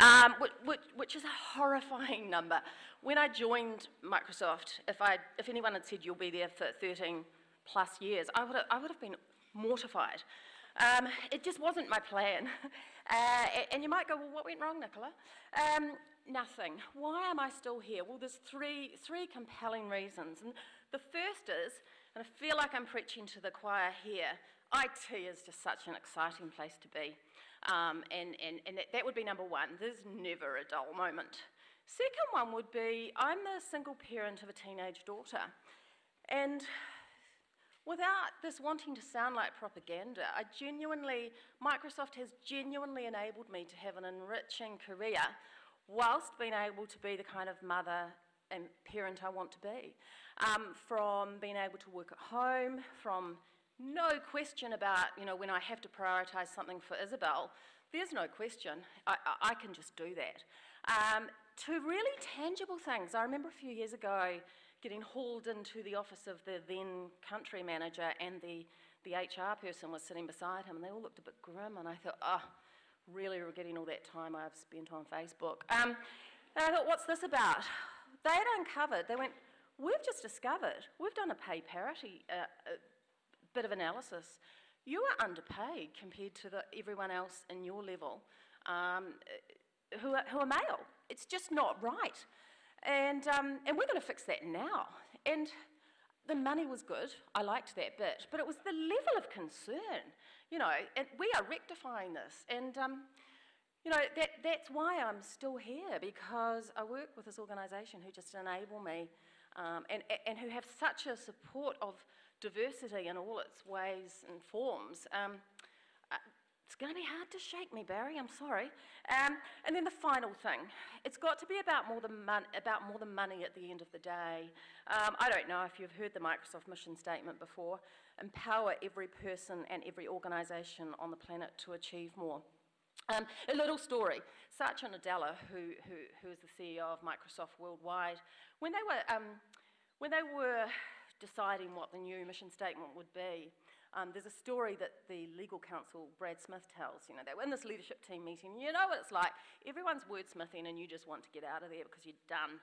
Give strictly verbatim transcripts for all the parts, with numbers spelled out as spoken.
um, which, which, which is a horrifying number. When I joined Microsoft, if, I, if anyone had said you'll be there for thirteen plus years, I would have, I would have been mortified. Um, it just wasn't my plan. uh, and you might go, well, what went wrong, Nicola? Um, nothing. Why am I still here? Well, there's three, three compelling reasons. And the first is, and I feel like I'm preaching to the choir here, I T is just such an exciting place to be. Um, and and, and that, that would be number one. There's never a dull moment. Second one would be, I'm the single parent of a teenage daughter. And without this wanting to sound like propaganda, I genuinely, Microsoft has genuinely enabled me to have an enriching career whilst being able to be the kind of mother and parent I want to be. Um, from being able to work at home, from no question about, you know, when I have to prioritise something for Isabel, there's no question, I, I, I can just do that. Um, to really tangible things. I remember a few years ago getting hauled into the office of the then country manager, and the, the H R person was sitting beside him, and they all looked a bit grim, and I thought, oh, really regretting all that time I've spent on Facebook. Um, and I thought, what's this about? They had uncovered, they went, we've just discovered, we've done a pay parity uh, uh, bit of analysis. You are underpaid compared to the, everyone else in your level um, who, are, who are male. It's just not right. And, um, and we're going to fix that now. And the money was good, I liked that bit, but it was the level of concern, you know, and we are rectifying this. And, um, you know, that, that's why I'm still here, because I work with this organisation who just enable me um, and, and who have such a support of diversity in all its ways and forms. Um, uh, it's going to be hard to shake me, Barry, I'm sorry. Um, and then the final thing, it's got to be about more than, mon about more than money at the end of the day. Um, I don't know if you've heard the Microsoft mission statement before, empower every person and every organisation on the planet to achieve more. Um, a little story, Satya Nadella, who, who, who is the C E O of Microsoft Worldwide, when they were, um, when they were deciding what the new mission statement would be, um, there's a story that the legal counsel, Brad Smith, tells. You know, they were in this leadership team meeting, you know what it's like, everyone's wordsmithing and you just want to get out of there because you're done.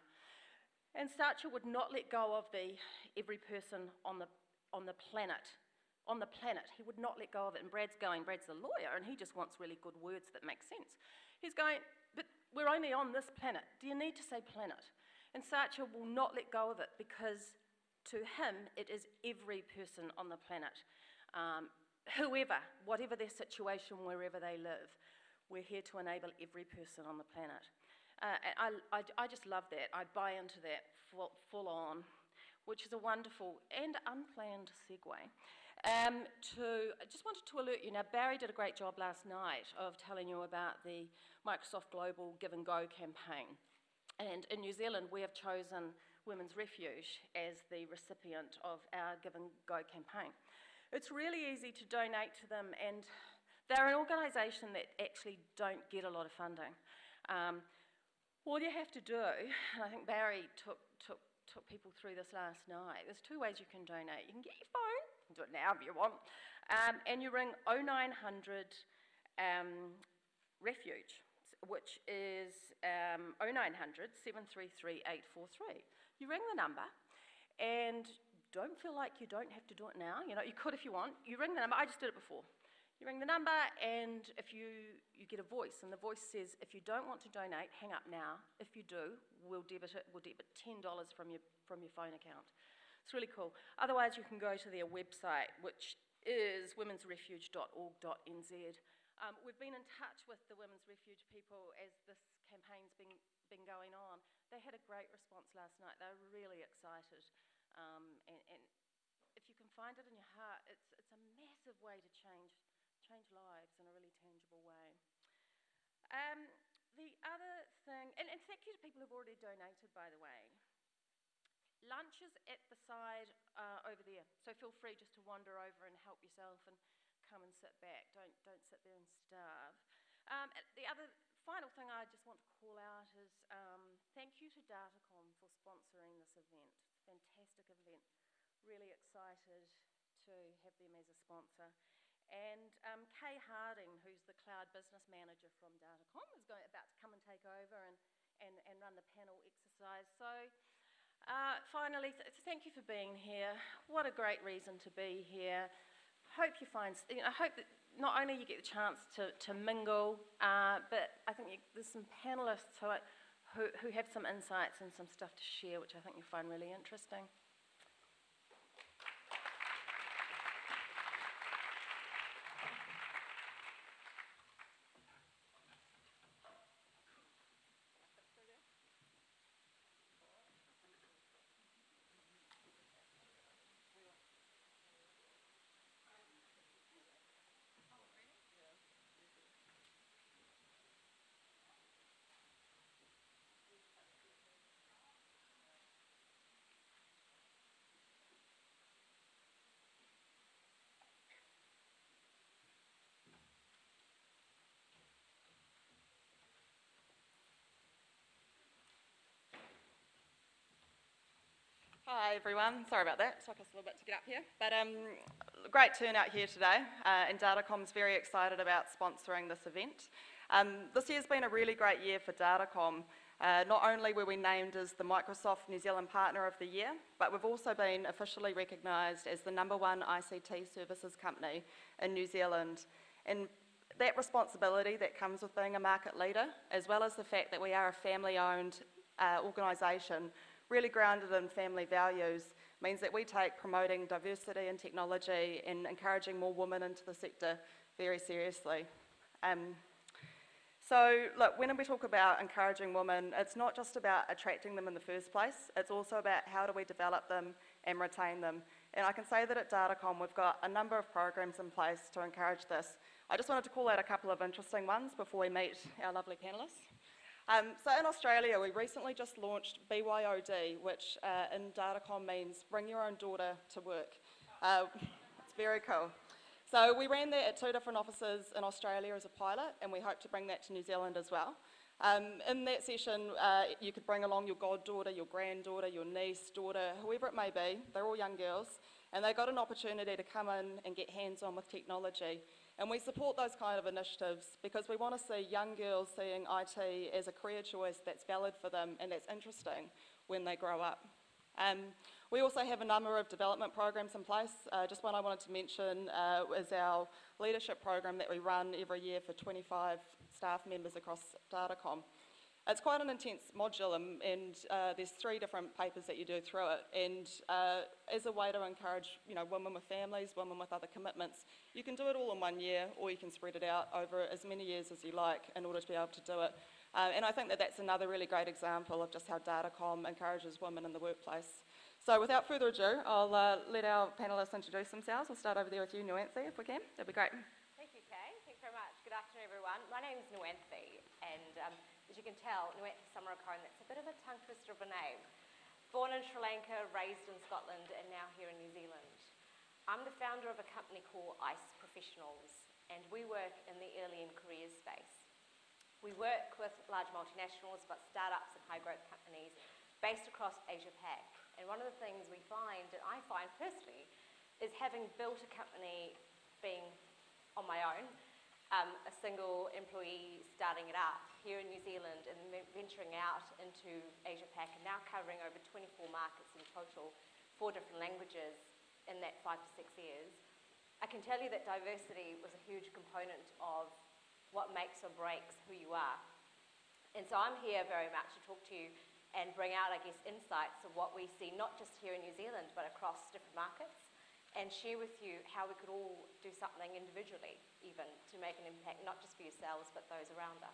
And Satya would not let go of the every person on the, on the planet, on the planet. He would not let go of it. And Brad's going, Brad's the lawyer, and he just wants really good words that make sense. He's going, but we're only on this planet. Do you need to say planet? And Satya will not let go of it, because to him, it is every person on the planet. Um, whoever, whatever their situation, wherever they live, we're here to enable every person on the planet. Uh, I, I, I just love that. I buy into that full, full on, which is a wonderful and unplanned segue. Um, to, I just wanted to alert you, now Barry did a great job last night of telling you about the Microsoft Global Give and Go campaign. And in New Zealand, we have chosen Women's Refuge as the recipient of our Give and Go campaign. It's really easy to donate to them, and they're an organisation that actually don't get a lot of funding. Um, all you have to do, and I think Barry took, took, took people through this last night, there's two ways you can donate. You can get your phone, you can do it now if you want, um, and you ring oh nine hundred um, refuge, which is um, oh nine hundred, seven three three, eight four three. You ring the number, and don't feel like you don't have to do it now. You know, you could if you want. You ring the number. I just did it before. You ring the number, and if you, you get a voice, and the voice says, if you don't want to donate, hang up now. If you do, we'll debit it. We'll debit ten dollars from your, from your phone account. It's really cool. Otherwise, you can go to their website, which is womens refuge dot org dot n z. Um, we've been in touch with the Women's Refuge people as this campaign's been, been going on. They had a great response last night. They were really excited. Um, and, and if you can find it in your heart, it's, it's a massive way to change, change lives in a really tangible way. Um, the other thing, and, and thank you to people who've already donated, by the way. Lunch is at the side uh, over there, so feel free just to wander over and help yourself and come and sit back. Don't, don't sit there and starve. Um, the other final thing I just want to call out is um, thank you to Datacom for sponsoring this event. It's a fantastic event. Really excited to have them as a sponsor. And um, Kay Harding, who's the Cloud Business Manager from Datacom, is going, about to come and take panel exercise. So uh, finally, th thank you for being here. What a great reason to be here. Hope you find, you know, I hope that not only you get the chance to, to mingle, uh, but I think you, there's some panellists who, are, who, who have some insights and some stuff to share, which I think you'll find really interesting. Hi everyone, sorry about that, it took us a little bit to get up here. But um, great turnout here today, uh, and Datacom's very excited about sponsoring this event. Um, this year's been a really great year for Datacom. Uh, not only were we named as the Microsoft New Zealand Partner of the Year, but we've also been officially recognised as the number one I C T services company in New Zealand. And that responsibility that comes with being a market leader, as well as the fact that we are a family-owned uh, organisation, really grounded in family values, means that we take promoting diversity in technology and encouraging more women into the sector very seriously. Um, so look, when we talk about encouraging women, it's not just about attracting them in the first place, it's also about how do we develop them and retain them. And I can say that at Datacom we've got a number of programs in place to encourage this. I just wanted to call out a couple of interesting ones before we meet our lovely panellists. Um, so in Australia, we recently just launched B Y O D, which uh, in Datacom means bring your own daughter to work. Uh, it's very cool. So we ran that at two different offices in Australia as a pilot, and we hope to bring that to New Zealand as well. Um, in that session, uh, you could bring along your goddaughter, your granddaughter, your niece, daughter, whoever it may be. They're all young girls, and they got an opportunity to come in and get hands-on with technology. And we support those kind of initiatives because we want to see young girls seeing I T as a career choice that's valid for them and that's interesting when they grow up. Um, we also have a number of development programs in place. Uh, just one I wanted to mention uh, is our leadership program that we run every year for twenty-five staff members across Datacom. It's quite an intense module, and, and uh, there's three different papers that you do through it. And uh, as a way to encourage, you know, women with families, women with other commitments, you can do it all in one year, or you can spread it out over as many years as you like in order to be able to do it. Uh, and I think that that's another really great example of just how Datacom encourages women in the workplace. So without further ado, I'll uh, let our panellists introduce themselves. We'll start over there with you, Nuancy, if we can. That'd be great. Thank you, Kay. Thanks very much. Good afternoon, everyone. My name is Nuancy, and um, as you can tell, Nuancy Samarakone, that's a bit of a tongue twister of a name. Born in Sri Lanka, raised in Scotland, and now here in New Zealand. I'm the founder of a company called ICE Professionals, and we work in the early and careers space. We work with large multinationals, but startups and high growth companies based across Asia Pac. And one of the things we find, and I find personally, is having built a company being on my own, um, a single employee starting it up here in New Zealand and venturing out into Asia Pac and now covering over twenty-four markets in total, four different languages in that five to six years. I can tell you that diversity was a huge component of what makes or breaks who you are. And so I'm here very much to talk to you and bring out, I guess, insights of what we see, not just here in New Zealand, but across different markets, and share with you how we could all do something individually, even, to make an impact, not just for yourselves, but those around us.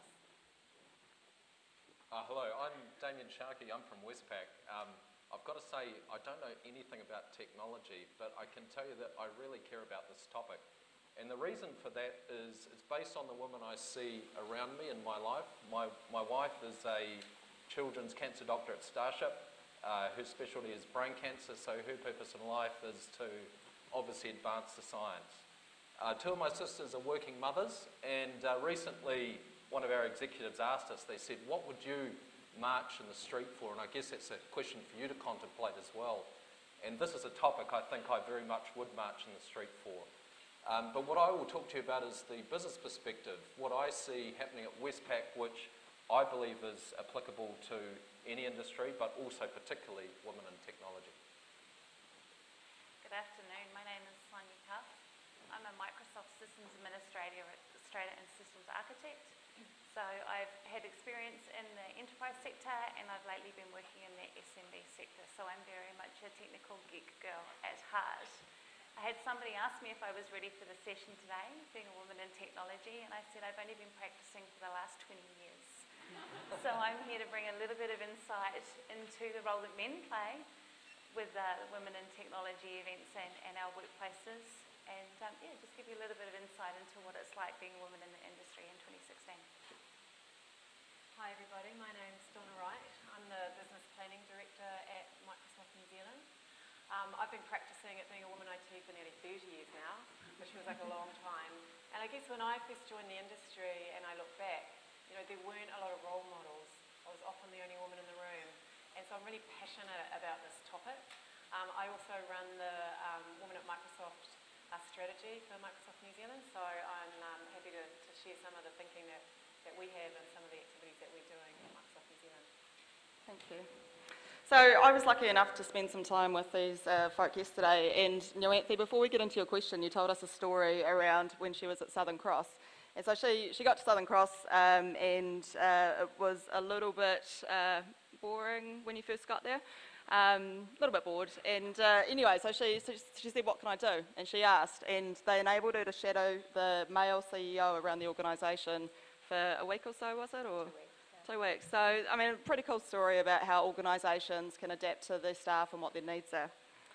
Uh, hello, I'm Damien Sharkey, I'm from Westpac. Um, I've got to say, I don't know anything about technology, but I can tell you that I really care about this topic. And the reason for that is it's based on the women I see around me in my life. My, my wife is a children's cancer doctor at Starship. Uh, her specialty is brain cancer, so her purpose in life is to obviously advance the science. Uh, two of my sisters are working mothers, and uh, recently one of our executives asked us, they said, what would you march in the street for? And I guess that's a question for you to contemplate as well. And this is a topic I think I very much would march in the street for. Um, but what I will talk to you about is the business perspective, what I see happening at Westpac, which I believe is applicable to any industry, but also particularly women in technology. Good afternoon, my name is Sonia Cuff. I'm a Microsoft Systems Administrator Administrator and Systems Architect. So I've had experience in the enterprise sector and I've lately been working in the S M B sector, so I'm very much a technical geek girl at heart. I had somebody ask me if I was ready for the session today, being a woman in technology, and I said I've only been practicing for the last twenty years. So I'm here to bring a little bit of insight into the role that men play with uh, women in technology events and, and our workplaces, and um, yeah, just give you a little bit of insight into what it's like being a woman in the industry in twenty sixteen. Hi everybody, my name's Donna Wright. I'm the Business Planning Director at Microsoft New Zealand. Um, I've been practicing at being a woman I T for nearly thirty years now, which feels like a long time. And I guess when I first joined the industry and I look back, you know, there weren't a lot of role models. I was often the only woman in the room. And so I'm really passionate about this topic. Um, I also run the um, Women at Microsoft uh, strategy for Microsoft New Zealand, so I'm um, happy to, to share some of the thinking that, that we have and some of the activities that we're doing at Microsoft New Zealand. Thank you. So I was lucky enough to spend some time with these uh, folk yesterday, and Nuanthe, before we get into your question, you told us a story around when she was at Southern Cross. And so she, she got to Southern Cross um, and uh, it was a little bit uh, boring when you first got there, um, a little bit bored. And uh, anyway, so she, so she said, what can I do? And she asked, and they enabled her to shadow the male C E O around the organisation for a week or so, was it? Or Two weeks, yeah. Two weeks. So, I mean, a pretty cool story about how organisations can adapt to their staff and what their needs are.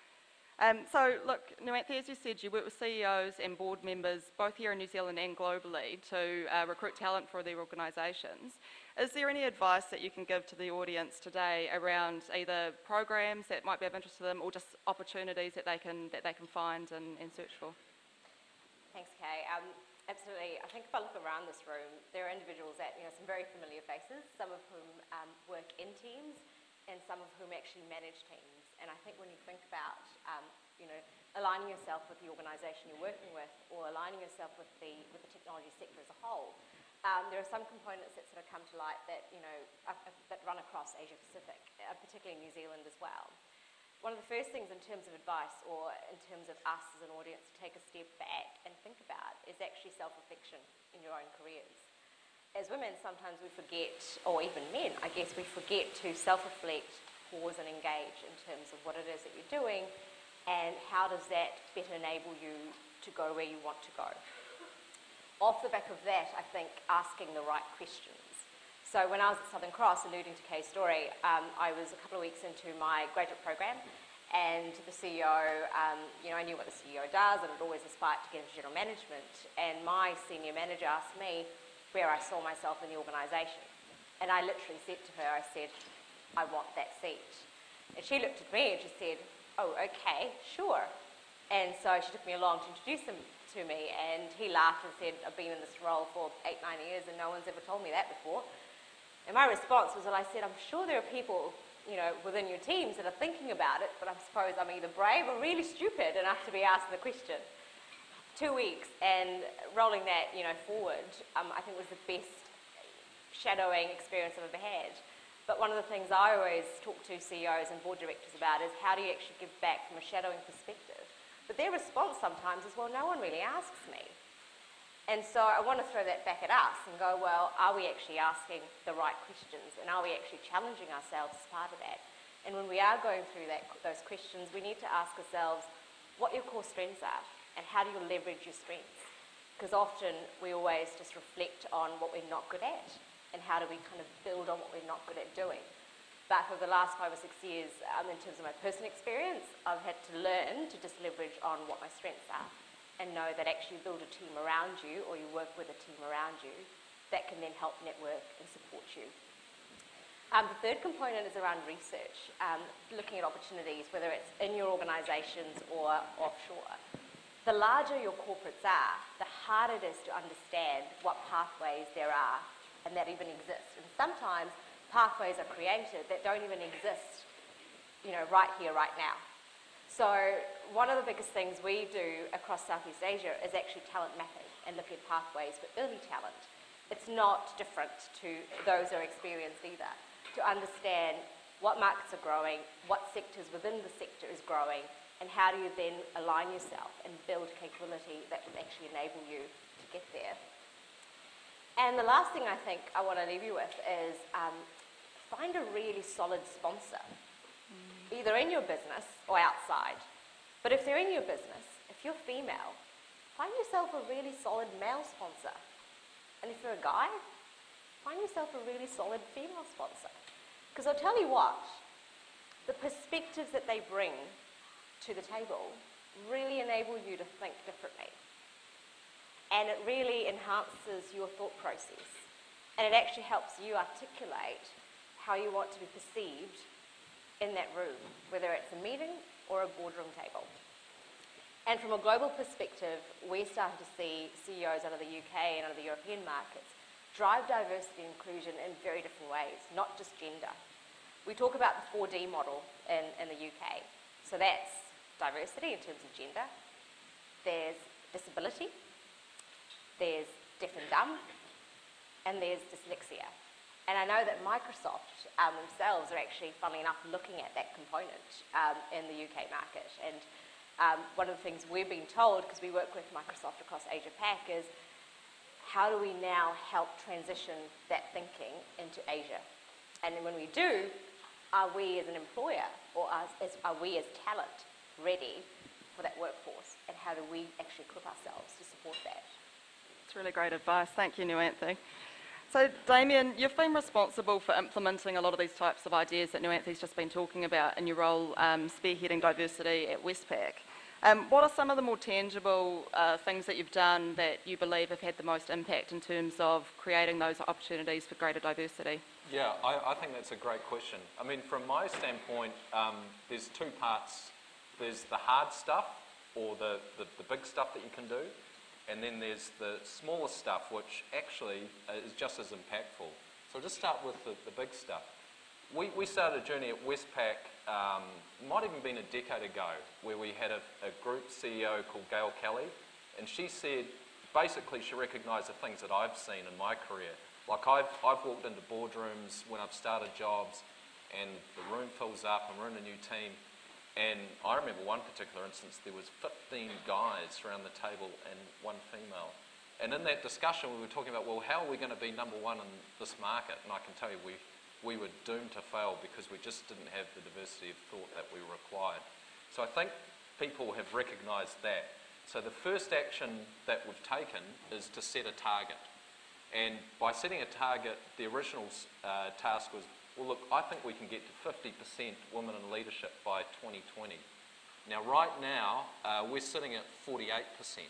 Um, so, look, Nuanthe, as you said, you work with C E Os and board members, both here in New Zealand and globally, to uh, recruit talent for their organisations. Is there any advice that you can give to the audience today around either programs that might be of interest to them or just opportunities that they can, that they can find and, and search for? Thanks, Kay. Um, absolutely. I think if I look around this room, there are individuals that, you know, some very familiar faces, some of whom um, work in teams and some of whom actually manage teams. And I think when you think about, um, you know, aligning yourself with the organisation you're working with or aligning yourself with the, with the technology sector as a whole, um, there are some components that sort of come to light that, you know, uh, uh, that run across Asia Pacific, uh, particularly New Zealand as well. One of the first things in terms of advice or in terms of us as an audience to take a step back and think about is actually self-reflection in your own careers. As women, sometimes we forget, or even men, I guess, we forget to self-reflect, pause and engage in terms of what it is that you're doing and how does that better enable you to go where you want to go. Off the back of that, I think asking the right questions. So when I was at Southern Cross, alluding to Kay's story, um, I was a couple of weeks into my graduate program and the C E O, um, you know, I knew what the C E O does and had always aspired to get into general management, and my senior manager asked me where I saw myself in the organisation. And I literally said to her, I said, I want that seat. And she looked at me and she said, oh, okay, sure. And so she took me along to introduce him to me, and he laughed and said, I've been in this role for eight, nine years and no one's ever told me that before. And my response was, well, I said, I'm sure there are people, you know, within your teams that are thinking about it, but I suppose I'm either brave or really stupid enough to be asked the question. Two weeks and rolling that, you know, forward, um, I think was the best shadowing experience I've ever had. But one of the things I always talk to C E Os and board directors about is how do you actually give back from a shadowing perspective? But their response sometimes is, well, no one really asks me. And so I want to throw that back at us and go, well, are we actually asking the right questions? And are we actually challenging ourselves as part of that? And when we are going through that, those questions, we need to ask ourselves what your core strengths are and how do you leverage your strengths? Because often we always just reflect on what we're not good at and how do we kind of build on what we're not good at doing. But for the last five or six years, um, in terms of my personal experience, I've had to learn to just leverage on what my strengths are and know that actually you build a team around you or you work with a team around you that can then help network and support you. Um, the third component is around research, um, looking at opportunities, whether it's in your organisations or offshore. The larger your corporates are, the harder it is to understand what pathways there are and that even exist. And sometimes pathways are created that don't even exist, you know, right here, right now. So one of the biggest things we do across Southeast Asia is actually talent mapping and looking at pathways for early talent. it's not different to those who are experienced either, to understand what markets are growing, what sectors within the sector is growing, and how do you then align yourself and build capability that will actually enable you to get there. And the last thing I think I want to leave you with is um, find a really solid sponsor, mm. either in your business or outside. But if they're in your business, if you're female, find yourself a really solid male sponsor. And if you're a guy, find yourself a really solid female sponsor. Because I'll tell you what, the perspectives that they bring to the table really enable you to think differently. And it really enhances your thought process. And it actually helps you articulate how you want to be perceived in that room, whether it's a meeting or a boardroom table. And from a global perspective, we're starting to see C E Os out of the U K and out of the European markets drive diversity and inclusion in very different ways, not just gender. We talk about the four D model in, in the U K. So that's diversity in terms of gender. There's disability. There's deaf and dumb, and there's dyslexia. And I know that Microsoft um, themselves are actually, funnily enough, looking at that component um, in the U K market. And um, one of the things we've been told, because we work with Microsoft across Asia Pac, is how do we now help transition that thinking into Asia? And when we do, are we as an employer, or as, as, are we as talent ready for that workforce? And how do we actually equip ourselves to support that? It's really great advice. Thank you, Nuanthe. So, Damien, you've been responsible for implementing a lot of these types of ideas that Nuanthe's just been talking about in your role um, spearheading diversity at Westpac. Um, what are some of the more tangible uh, things that you've done that you believe have had the most impact in terms of creating those opportunities for greater diversity? Yeah, I, I think that's a great question. I mean, from my standpoint, um, there's two parts. There's the hard stuff, or the, the, the big stuff that you can do, and then there's the smaller stuff, which actually is just as impactful. So I'll just start with the, the big stuff. We, we started a journey at Westpac, um, might even been a decade ago, where we had a, a group C E O called Gail Kelly, and she said, basically she recognised the things that I've seen in my career. Like I've, I've walked into boardrooms when I've started jobs, and the room fills up, and we're in a new team. And I remember one particular instance, there was fifteen guys around the table and one female. And in that discussion, we were talking about, well, how are we going to be number one in this market? And I can tell you, we, we were doomed to fail because we just didn't have the diversity of thought that we required. So I think people have recognised that. So the first action that we've taken is to set a target. And by setting a target, the original uh, task was, well, look, I think we can get to fifty percent women in leadership by twenty twenty. Now, right now, uh, we're sitting at forty-eight percent,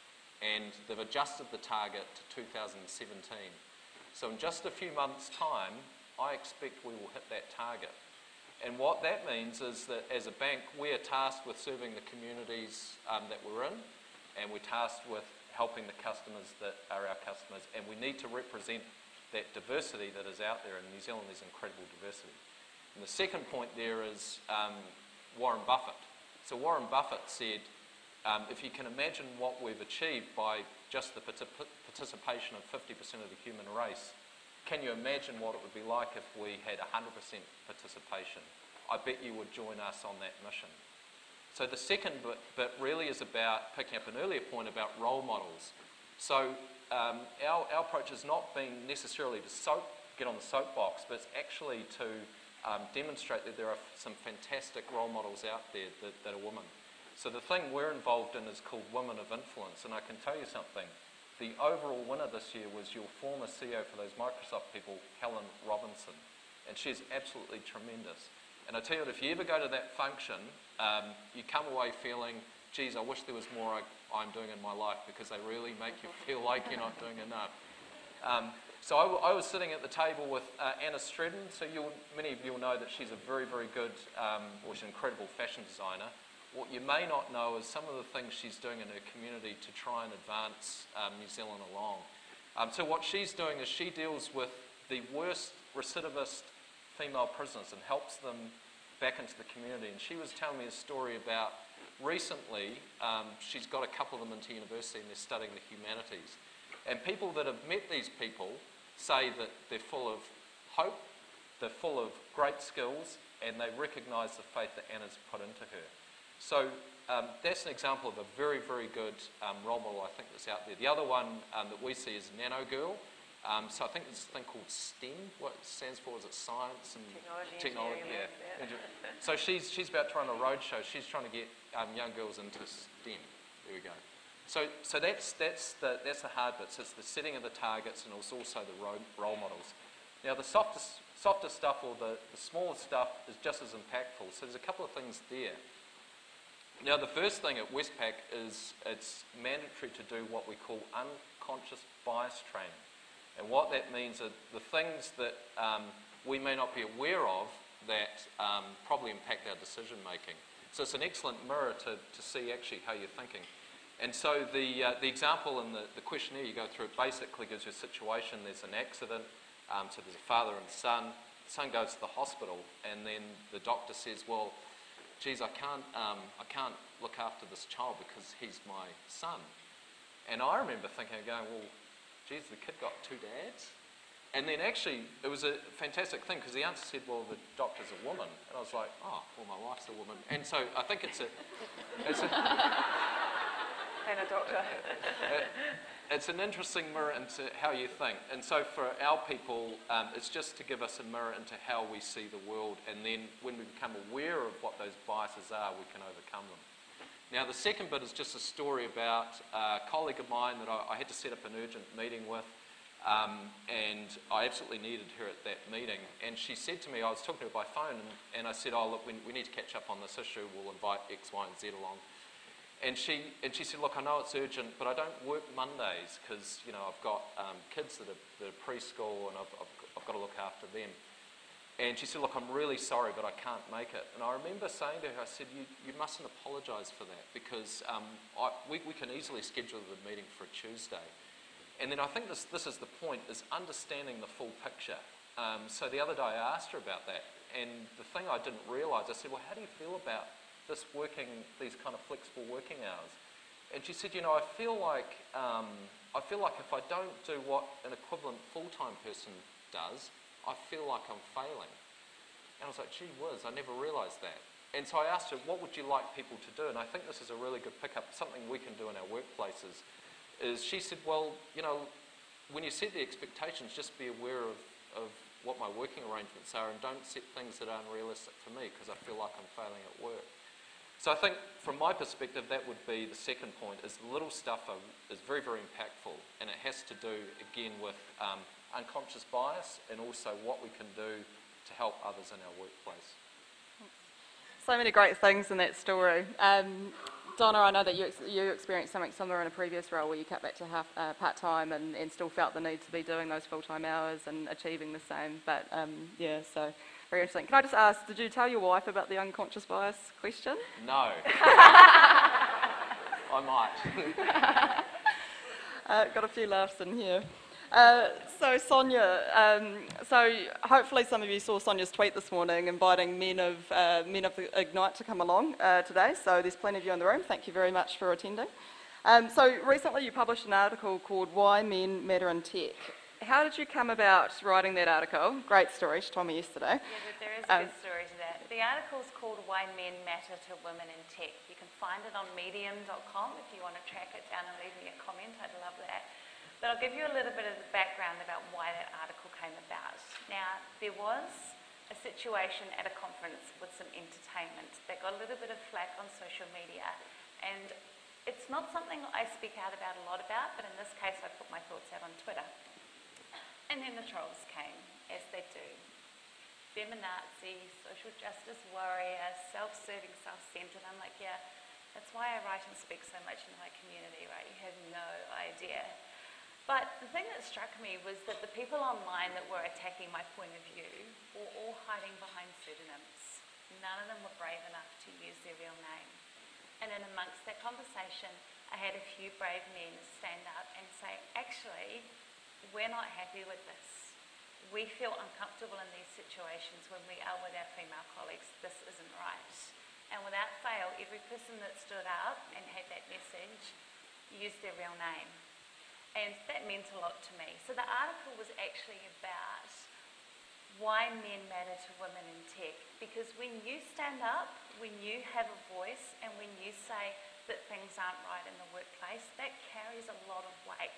and they've adjusted the target to two thousand seventeen. So in just a few months' time, I expect we will hit that target. And what that means is that as a bank, we are tasked with serving the communities um, that we're in, and we're tasked with helping the customers that are our customers, and we need to represent that diversity that is out there. In New Zealand, there's incredible diversity. And the second point there is um, Warren Buffett. So Warren Buffett said, um, if you can imagine what we've achieved by just the participation of fifty percent of the human race, can you imagine what it would be like if we had one hundred percent participation? I bet you would join us on that mission. So the second bit, bit really is about picking up an earlier point about role models. So um, our, our approach has not been necessarily to soap, get on the soapbox, but it's actually to um, demonstrate that there are some fantastic role models out there that, that are women. So the thing we're involved in is called Women of Influence, and I can tell you something. The overall winner this year was your former C E O for those Microsoft people, Helen Robinson, and she's absolutely tremendous. And I tell you what, if you ever go to that function, um, you come away feeling, geez, I wish there was more I, I'm doing in my life, because they really make you feel like you're not doing enough. Um, so I, w- I was sitting at the table with uh, Anna Stredden. So you'll, many of you will know that she's a very, very good, um, or she's an incredible fashion designer. What you may not know is some of the things she's doing in her community to try and advance um, New Zealand along. Um, so what she's doing is she deals with the worst recidivist female prisoners and helps them back into the community. And she was telling me a story about recently, um, she's got a couple of them into university and they're studying the humanities. And people that have met these people say that they're full of hope, they're full of great skills, and they recognise the faith that Anna's put into her. So um, that's an example of a very, very good um, role model, I think, that's out there. The other one um, that we see is Nano Girl. Um, so I think there's this thing called STEM. What it stands for is it science and Technology, technology. engineering, Yeah. yeah. So she's she's about to run a roadshow. She's trying to get um, young girls into STEM. There we go. So so that's that's the that's the hard bits. It's the setting of the targets, and it's also the role, role models. Now the softest softer stuff, or the, the smaller stuff, is just as impactful. So there's a couple of things there. Now the first thing at Westpac is it's mandatory to do what we call unconscious bias training. And what that means are the things that um, we may not be aware of that um, probably impact our decision making. So it's an excellent mirror to, to see actually how you're thinking. And so the, uh, the example in the, the questionnaire you go through, it basically gives you a situation. There's an accident, um, so there's a father and son. The son goes to the hospital, and then the doctor says, well, geez, I can't, um, I can't look after this child because he's my son. And I remember thinking, going, well, geez, the kid got two dads? And then actually, it was a fantastic thing, because the answer said, well, the doctor's a woman. And I was like, oh, well, my wife's a woman. And so I think it's a... It's a And a doctor. it, it's an interesting mirror into how you think. And so for our people, um, it's just to give us a mirror into how we see the world. And then when we become aware of what those biases are, we can overcome them. Now, the second bit is just a story about a colleague of mine that I, I had to set up an urgent meeting with, um, and I absolutely needed her at that meeting. And she said to me, I was talking to her by phone, and, and I said, oh, look, we, we need to catch up on this issue. We'll invite X, Y, and Z along. And she, and she said, look, I know it's urgent, but I don't work Mondays because, you know, I've got um, kids that are, that are preschool, and I've, I've, I've got to look after them. And she said, look, I'm really sorry, but I can't make it. And I remember saying to her, I said, you, you mustn't apologise for that, because um, I, we, we can easily schedule the meeting for a Tuesday. And then I think this, this is the point, is understanding the full picture. Um, so the other day I asked her about that, and the thing I didn't realise, I said, well, how do you feel about this working, these kind of flexible working hours? And she said, you know, I feel like, um, I feel like if I don't do what an equivalent full-time person does, I feel like I'm failing. And I was like, gee whiz, I never realised that. And so I asked her, what would you like people to do? And I think this is a really good pickup, something we can do in our workplaces, is she said, well, you know, when you set the expectations, just be aware of, of what my working arrangements are, and don't set things that are unrealistic for me, because I feel like I'm failing at work. So I think, from my perspective, that would be the second point, is the little stuff are, is very, very impactful, and it has to do, again, with um, unconscious bias, and also what we can do to help others in our workplace. So many great things in that story. Um, Donna, I know that you, ex- you experienced something similar in a previous role where you cut back to half uh, part-time and, and still felt the need to be doing those full-time hours and achieving the same. But um, yeah, so very interesting. Can I just ask, did you tell your wife about the unconscious bias question? No. I might. Uh, got a few laughs in here. Uh, so Sonia, um, so hopefully some of you saw Sonia's tweet this morning inviting men of uh, men of Ignite to come along uh, today. So there's plenty of you in the room. Thank you very much for attending. Um, so recently you published an article called "Why Men Matter in Tech." How did you come about writing that article? Great story. She told me yesterday. Yeah, but there is a Um, good story to that. The article's called Why Men Matter to Women in Tech. You can find it on medium dot com if you want to track it down and leave me a comment. I'd love that. But I'll give you a little bit of the background about why that article came about. Now, there was a situation at a conference with some entertainment that got a little bit of flack on social media, and it's not something I speak out about a lot about, but in this case I put my thoughts out on Twitter. And then the trolls came, as they do. Feminazi, social justice warrior, self-serving, self-centered. I'm like, yeah, that's why I write and speak so much in my community, right? You have no idea. But the thing that struck me was that the people online that were attacking my point of view were all hiding behind pseudonyms. None of them were brave enough to use their real name. And in amongst that conversation, I had a few brave men stand up and say, actually, we're not happy with this. We feel uncomfortable in these situations when we are with our female colleagues. This isn't right. And without fail, every person that stood up and had that message used their real name. And that meant a lot to me. So the article was actually about why men matter to women in tech. Because when you stand up, when you have a voice, and when you say that things aren't right in the workplace, that carries a lot of weight.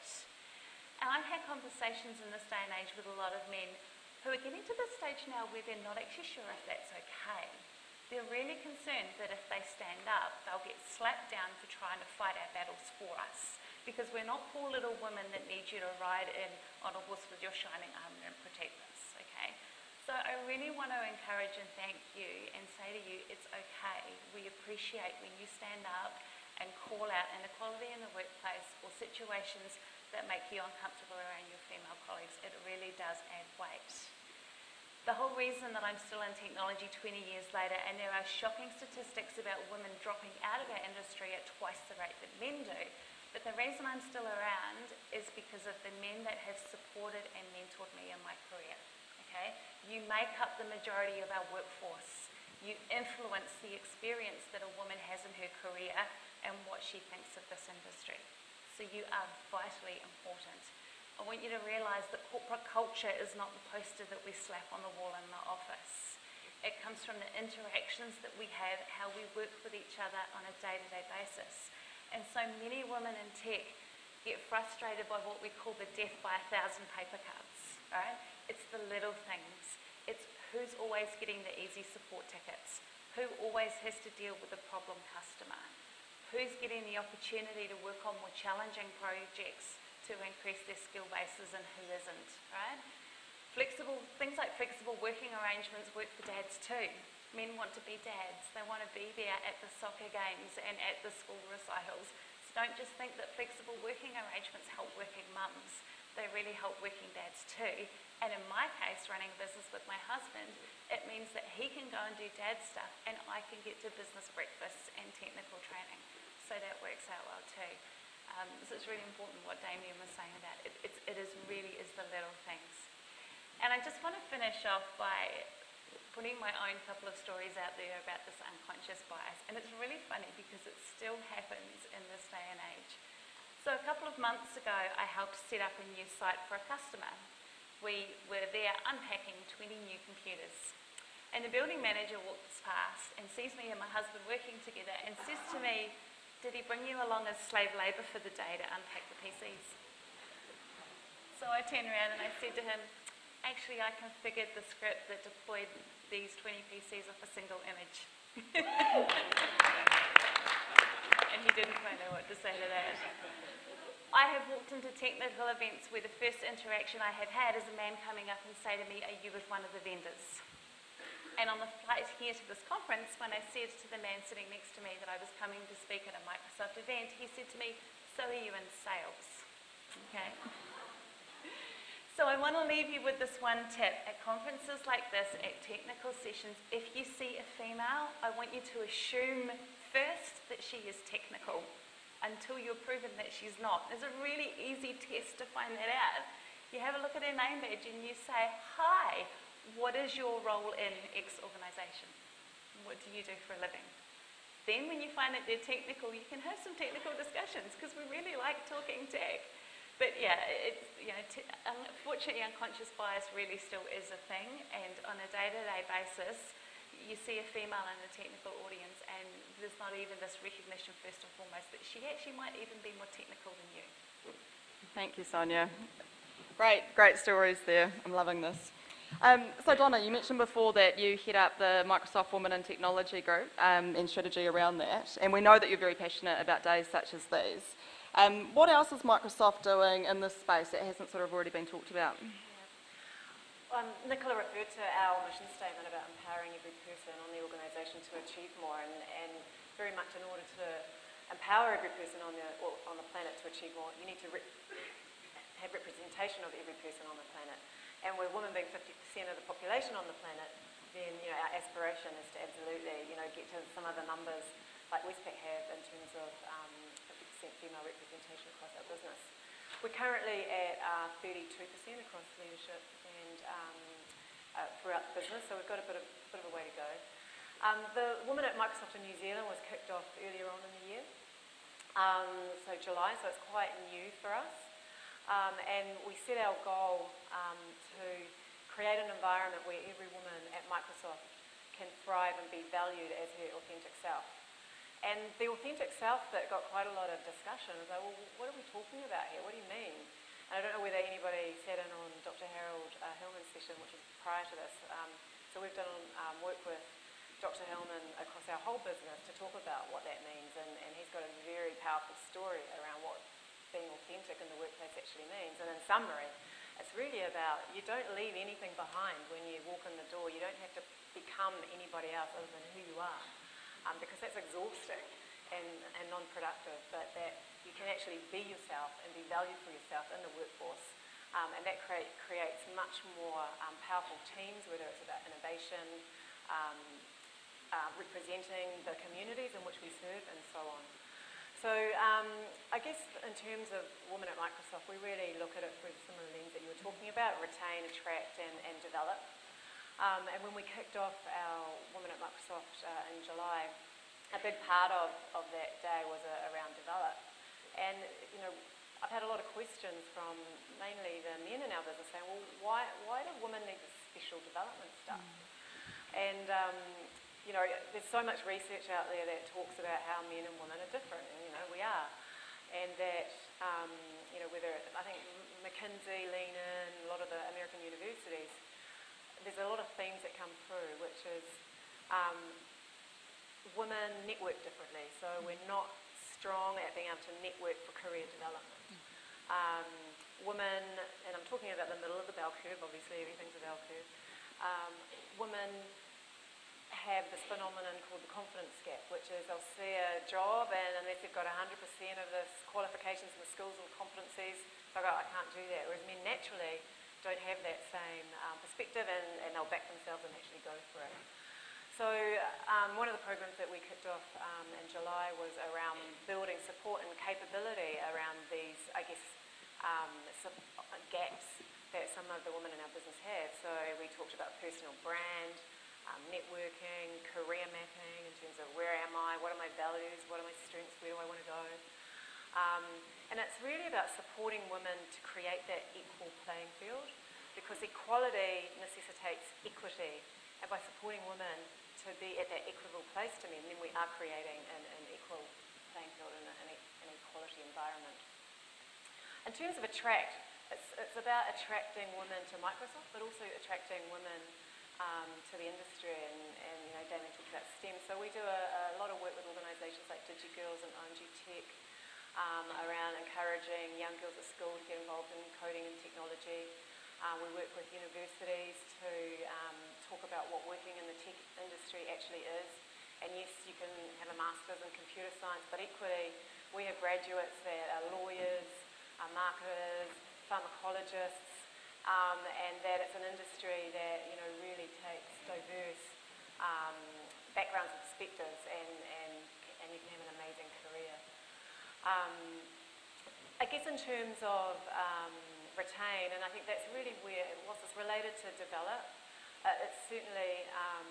And I've had conversations in this day and age with a lot of men who are getting to the stage now where they're not actually sure if that's okay. They're really concerned that if they stand up, they'll get slapped down for trying to fight our battles for us. Because we're not poor little women that need you to ride in on a horse with your shining armour and protect us, okay? So I really want to encourage and thank you and say to you, it's okay. We appreciate when you stand up and call out inequality in the workplace or situations that make you uncomfortable around your female colleagues. It really does add weight. The whole reason that I'm still in technology twenty years later, and there are shocking statistics about women dropping out of our industry at twice the rate that men do, but the reason I'm still around is because of the men that have supported and mentored me in my career, okay? You make up the majority of our workforce. You influence the experience that a woman has in her career and what she thinks of this industry. So you are vitally important. I want you to realise that corporate culture is not the poster that we slap on the wall in the office. It comes from the interactions that we have, how we work with each other on a day-to-day basis. And so many women in tech get frustrated by what we call the death by a thousand paper cuts, right? It's the little things. It's who's always getting the easy support tickets, who always has to deal with a problem customer, who's getting the opportunity to work on more challenging projects to increase their skill bases and who isn't, right? Flexible, things like flexible working arrangements work for dads too. Men want to be dads. They want to be there at the soccer games and at the school recitals. So don't just think that flexible working arrangements help working mums. They really help working dads too. And in my case, running a business with my husband, it means that he can go and do dad stuff and I can get to business breakfasts and technical training. So that works out well too. Um, so it's really important what Damien was saying about it. It's, it is really is the little things. And I just want to finish off by putting my own couple of stories out there about this unconscious bias. And it's really funny because it still happens in this day and age. So a couple of months ago, I helped set up a new site for a customer. We were there unpacking twenty new computers. And the building manager walks past and sees me and my husband working together and says to me, "Did he bring you along as slave labour for the day to unpack the P Cs?" So I turned around and I said to him, "Actually, I configured the script that deployed these twenty P Cs off a single image." And he didn't quite know what to say to that. I have walked into technical events where the first interaction I have had is a man coming up and say to me, "Are you with one of the vendors?" And on the flight here to this conference, when I said to the man sitting next to me that I was coming to speak at a Microsoft event, he said to me, "So are you in sales?" Okay. So I want to leave you with this one tip. At conferences like this, at technical sessions, if you see a female, I want you to assume first that she is technical until you're proven that she's not. There's a really easy test to find that out. You have a look at her name badge and you say, "Hi, what is your role in X organisation? What do you do for a living?" Then when you find that they're technical, you can have some technical discussions because we really like talking tech. But yeah, it's, you know, t unfortunately unconscious bias really still is a thing, and on a day-to-day basis, you see a female in a technical audience and there's not even this recognition first and foremost that she actually might even be more technical than you. Thank you, Sonia. Great, great stories there. I'm loving this. Um, so Donna, you mentioned before that you head up the Microsoft Women in Technology group um, and strategy around that, and we know that you're very passionate about days such as these. Um, what else is Microsoft doing in this space that hasn't sort of already been talked about? Um, Nicola referred to our mission statement about empowering every person on the organisation to achieve more, and, and very much in order to empower every person on the, or on the planet to achieve more, you need to re have representation of every person on the planet. And with women being fifty percent of the population on the planet, then you know, our aspiration is to absolutely you know, get to some of the numbers like Westpac have in terms of um, fifty percent female representation across our business. We're currently at uh, thirty-two percent across leadership and um, uh, throughout the business, so we've got a bit of, a bit of a way to go. Um, the Women at Microsoft in New Zealand was kicked off earlier on in the year, um, so July, so it's quite new for us. Um, and we set our goal um, to create an environment where every woman at Microsoft can thrive and be valued as her authentic self. And the authentic self that got quite a lot of discussion was like, well, what are we talking about here? What do you mean? And I don't know whether anybody sat in on Doctor Harold uh, Hillman's session, which was prior to this. Um, so we've done um, work with Doctor Hillman across our whole business to talk about what that means, and, and he's got a very powerful story around what being authentic in the workplace actually means. And in summary, it's really about you don't leave anything behind when you walk in the door. You don't have to become anybody else other than who you are. Um, because that's exhausting and, and non-productive, but that you can actually be yourself and be valued for yourself in the workforce. Um, and that create, creates much more um, powerful teams, whether it's about innovation, um, uh, representing the communities in which we serve, and so on. So um, I guess in terms of women at Microsoft, we really look at it through some of the lens that you were talking about: retain, attract, and, and develop. Um, and when we kicked off our Women at Microsoft uh, in July, a big part of, of that day was uh, around develop. And, you know, I've had a lot of questions from mainly the men in our business saying, well, why, why do women need this special development stuff? Mm. And, um, you know, there's so much research out there that talks about how men and women are different, and, you know, we are. And that, um, you know, whether, I think McKinsey, Lean In, a lot of the American universities, there's a lot of themes that come through, which is um, women network differently. So we're not strong at being able to network for career development. Um, women, and I'm talking about the middle of the bell curve, obviously everything's a bell curve, um, women have this phenomenon called the confidence gap, which is they'll see a job, and unless they've got one hundred percent of the qualifications and the skills and competencies, they'll go, I can't do that. Whereas men naturally don't have that same um, perspective, and, and they'll back themselves and actually go for it. So um, one of the programs that we kicked off um, in July was around building support and capability around these, I guess, um, gaps that some of the women in our business have. So we talked about personal brand, um, networking, career mapping in terms of where am I, what are my values, what are my strengths, where do I want to go. Um, and it's really about supporting women to create that equal playing field, because equality necessitates equity. And by supporting women to be at that equitable place to men, then we are creating an, an equal playing field and an, an equality environment. In terms of attract, it's, it's about attracting women to Microsoft, but also attracting women um, to the industry. And, and you know, Damien talked about STEM. So we do a, a lot of work with organisations like DigiGirls and O M G Tech, Um, around encouraging young girls at school to get involved in coding and technology. Uh, we work with universities to um, talk about what working in the tech industry actually is. And yes, you can have a master's in computer science, but equally we have graduates that are lawyers, are marketers, pharmacologists, um, and that it's an industry that, you know, really takes diverse um, backgrounds and perspectives, and, and, and you can have an amazing career. Um, I guess in terms of um, retain, and I think that's really where, whilst it's related to develop, uh, it's certainly, um,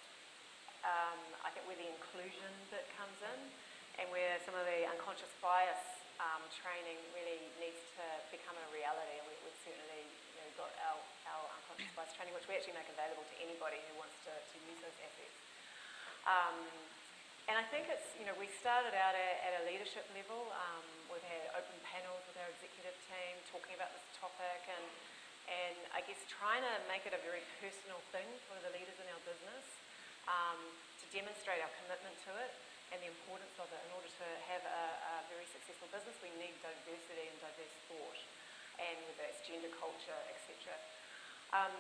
um, I think, where the inclusion bit comes in, and where some of the unconscious bias um, training really needs to become a reality. And we, we've certainly, you know, got our, our unconscious bias training, which we actually make available to anybody who wants to, to use those assets. Um, And I think it's, you know, we started out at, at a leadership level. Um, we've had open panels with our executive team talking about this topic, and, and I guess trying to make it a very personal thing for the leaders in our business, um, to demonstrate our commitment to it and the importance of it. In order to have a, a very successful business, we need diversity and diverse thought, and whether it's gender, culture, et cetera. Um,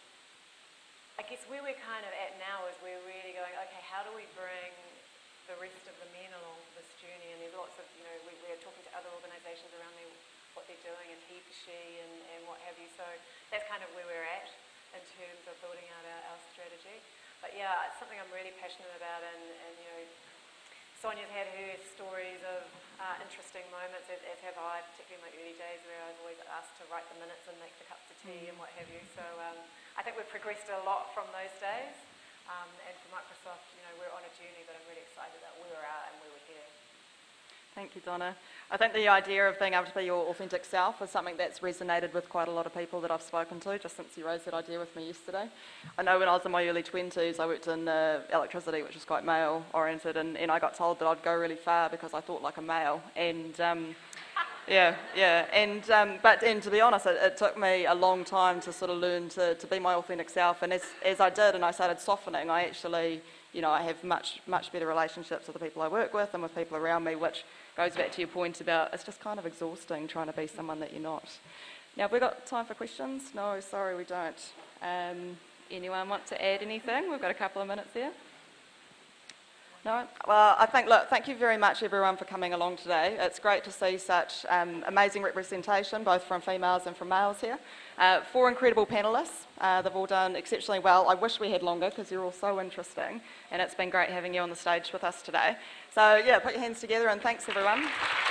I guess where we're kind of at now is we're really going, okay, how do we bring the rest of the men along this journey? And there's lots of, you know, we, we're talking to other organisations around there, what they're doing, and he for she, and, and what have you. So that's kind of where we're at in terms of building out our, our strategy. But yeah, it's something I'm really passionate about, and, and you know, Sonia's had her stories of uh, interesting moments, as, as have I, particularly in my early days, where I was always asked to write the minutes and make the cups of tea and what have you. So um, I think we've progressed a lot from those days. Um, and for Microsoft, you know, we're on a journey, but I'm really excited about where we're at and where we're heading. Thank you, Donna. I think the idea of being able to be your authentic self is something that's resonated with quite a lot of people that I've spoken to, just since you raised that idea with me yesterday. I know when I was in my early twenties, I worked in uh, electricity, which is quite male-oriented, and, and I got told that I'd go really far because I thought like a male. And um, yeah, yeah. And um, but and to be honest, it, it took me a long time to sort of learn to, to be my authentic self. And as as I did, and I started softening, I actually, you know, I have much much better relationships with the people I work with and with people around me, which goes back to your point about it's just kind of exhausting trying to be someone that you're not. Now, have we got time for questions? No, sorry, we don't. Um, anyone want to add anything? We've got a couple of minutes there. No? Well, I think, look, thank you very much, everyone, for coming along today. It's great to see such um, amazing representation, both from females and from males here. Uh, four incredible panellists. Uh, they've all done exceptionally well. I wish we had longer because you're all so interesting, and it's been great having you on the stage with us today. So, yeah, put your hands together, and thanks, everyone.